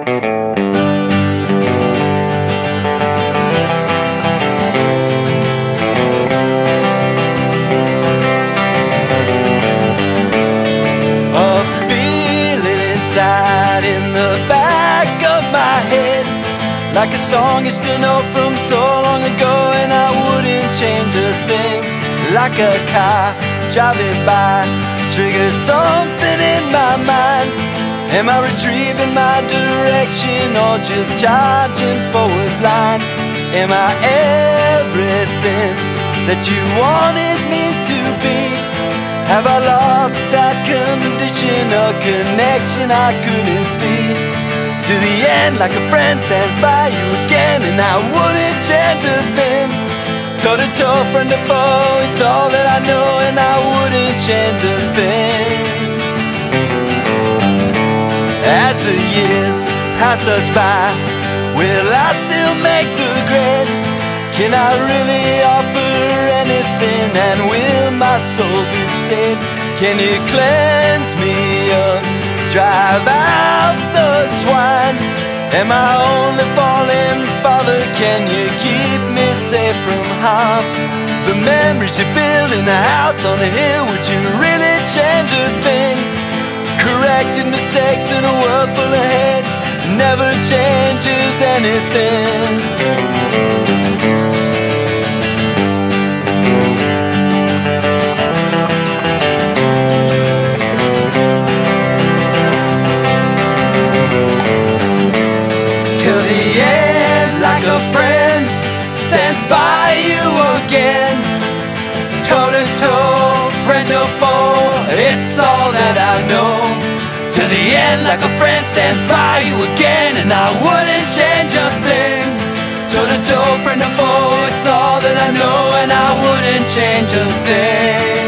In the back of my head, like a song you still know from so long ago, and I wouldn't change a thing. Like a car driving by, triggers something in my mind. Am I retrieving my direction or just charging forward blind? Am I everything that you wanted me to be? Have I lost that condition or connection I couldn't see? To the end, like a friend stands by you again, and I wouldn't change a thing. Toe to toe, friend to foe, it's all that I know, and I wouldn't change a thing. As the years pass us by, will I still make the grade? Can I really offer anything, and will my soul be saved? Can you cleanse me up, drive out the swine? Am I only falling, Father? Can you keep me safe from harm? The memories you build in the house on the hill, would you really change a thing? Correcting mistakes in a world full of hate never changes anything. Till the end, like a friend stands by you again. Toe to toe, friend or foe, it's all that I know. Till the end, like a friend stands by you again, and I wouldn't change a thing. Toe to toe, friend or foe, it's all that I know, and I wouldn't change a thing.